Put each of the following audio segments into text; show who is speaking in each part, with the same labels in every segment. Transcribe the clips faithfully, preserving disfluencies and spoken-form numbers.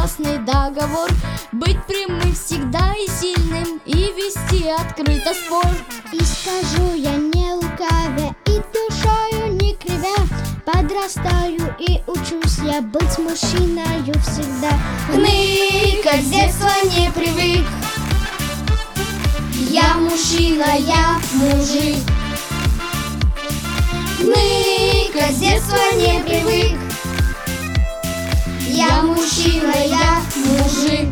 Speaker 1: негласный договор, быть прямым всегда и сильным, и вести открыто спор.
Speaker 2: И скажу я не лукавя, и душою не кривя, подрастаю и учусь я быть мужчиною всегда.
Speaker 1: Хныка с детства не привык, я мужчина, я мужик. Хныка с детства не привык, я мужчина, я мужик.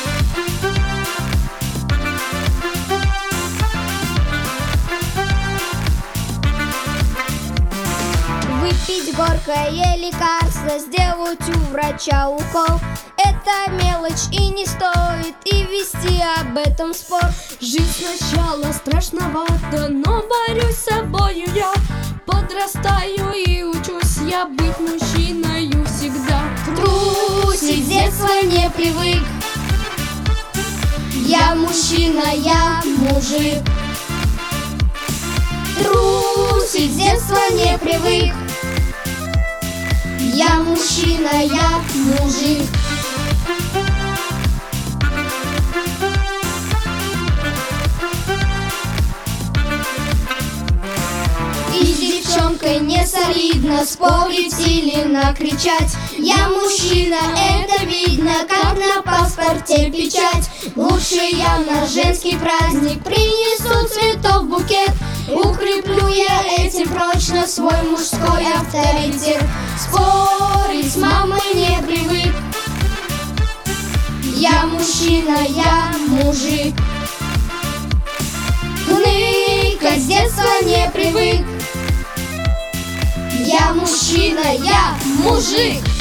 Speaker 1: Выпить горькое лекарство, сделать у врача укол — это мелочь и не стоит, и вести об этом спор. Жизнь сначала страшновато, но борюсь с собою я. Подрастаю и учусь я быть мужчиною всегда. Трусить с детства не привык, я мужчина, я мужик. Трусить с детства не привык, я мужчина, я мужик. И с девчонкой не солидно спорить или накричать. Я мужчина, это видно, как на паспорте печать. Лучше я на женский праздник принесу цветов букет. Укреплю я этим прочно свой мужской авторитет. Спорить с мамой не привык, я мужчина, я мужик. Хныкать с детства не привык, я мужчина, я мужик.